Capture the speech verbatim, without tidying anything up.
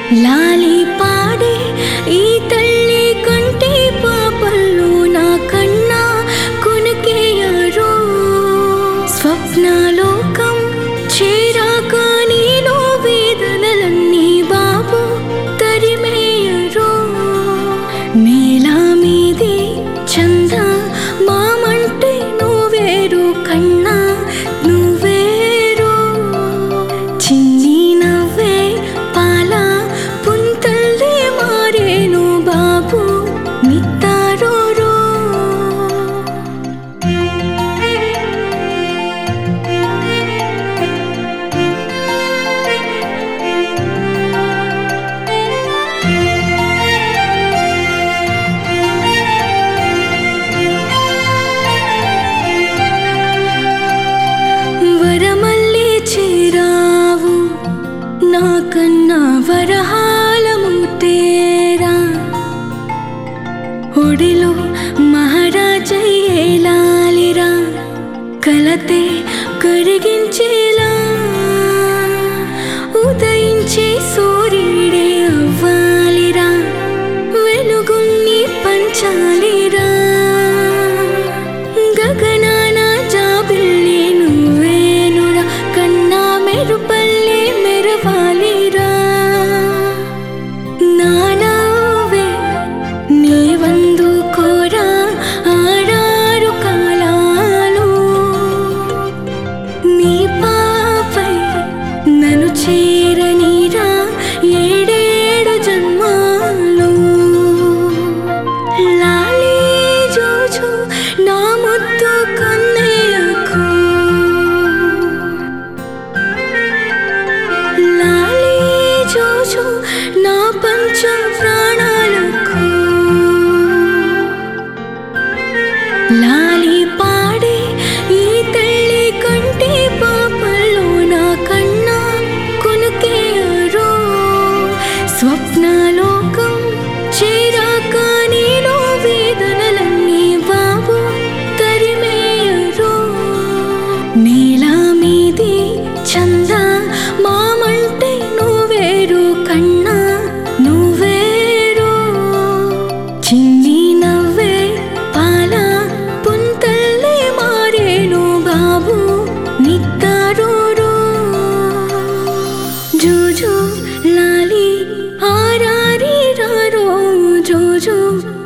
లాలి పాడే ఈ తల్లి కంటే పాపల్లో నా కన్నా కొనుకేయారో స్వప్నలోకం చేరాక నీలో వేదనలన్నీ బాబు తరిమేయరో నేల మీది చంద మామంటే నువ్వేరు కన్నా నువ్వేరు చిన్ని నవ్వే పాల పుంతల్లే మారేను బాబు నిత్తారోరో వరమల్లే చేరావు నాకన్నా వరహాలము తేరా ఒడిలో మహారాజయ్యేలాలిరా కలతే కరిగించేలా ఉదయించే సూర్యుడే అవ్వాలిరా వెలుగుని పంచాలిరా గగనాన జాబిల్లి నువ్వేనురా కన్నా మెరుపల్లే మెరవాలిరా నానవ్వే నీవందు కోరా ఆడారు కాలాలు నీ పాపై నన్ను చేరనీరా ఏడేడు జన్మాలు లాలి జోజు నా ముద్దు కన్నయ్యకు లాలి జోజు నా పంచ ప్రాణాలకు లాలి పాడే ఈ తల్లి కంటే పాపల్లో నా కన్నా కొనుకేయారో స్వప్నలోకం చేరాక నీలో వేదనలన్నీ బాబు తరిమేయరో నేల మీది చంద మామంటే నువ్వేరు కన్నా నువ్వేరు చిన్ని నవ్వే పాల పుంతల్లే మారేను బాబు నిత్తారోరో జోజో లాలి ఆరారి రారో జోజో